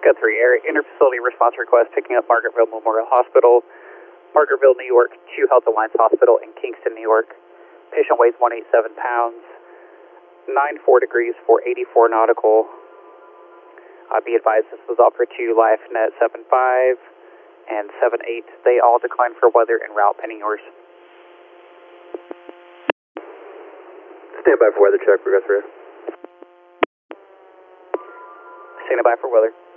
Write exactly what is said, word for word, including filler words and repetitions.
Got three air interfacility response request picking up Margaretville Memorial Hospital, Margaretville, New York, to Health Alliance Hospital in Kingston, New York. Patient weighs one hundred eighty-seven pounds, nine four degrees for eighty-four nautical. Uh, be advised this was offered to LifeNet seven five and seven eight. They all declined for weather and route pending yours. Stand by for weather check, progress rear. Standing by for weather.